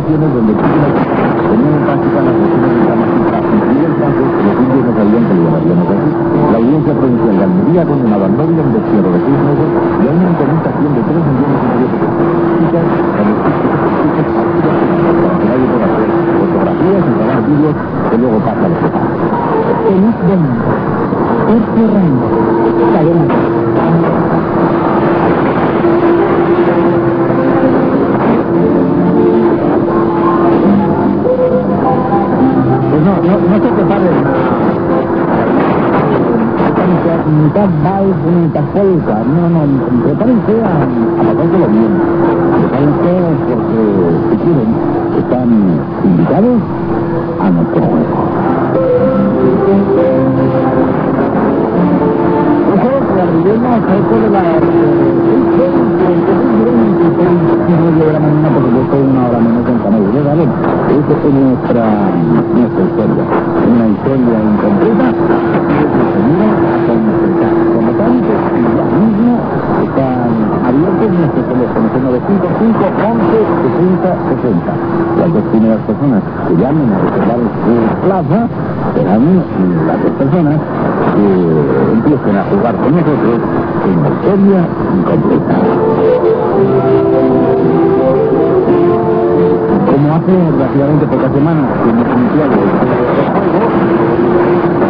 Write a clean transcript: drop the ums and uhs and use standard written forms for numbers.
poblaciones donde tenían en práctica las regiones de Tamasí para cumplir el caso que los indios no sabían que lo llamaríamos así. La audiencia provincial de Almería condenaba a Nobile a un destierro de 6 meses y a una indemnización de 3 millones y medio de pesos. Chicas, con los chicos para que nadie pueda hacer fotografías y grabar vídeos que luego pasa a los demás. Feliz domingo. Sergio Ramos. Cadena. Pues no se prepare mitad vals, mitad polka, no, prepárense a pasárselo bien, prepárense porque, si quieren, están invitados a nuestro juego. Nosotros abriremos esto de la 9 de la mañana, por supuesto, 1 hora menos en Canal de Galo. Esta es nuestra historia, una historia incompleta que se mira a completar. Como tanto, ya mismo están abiertos nuestros teléfonos en 955 11 60 60. Las 2 primeras personas que llamen a reservar su plaza serán las 2 personas que empiecen a jugar con nosotros en una historia incompleta. Como hace relativamente pocas semanas que hemos iniciado el juego,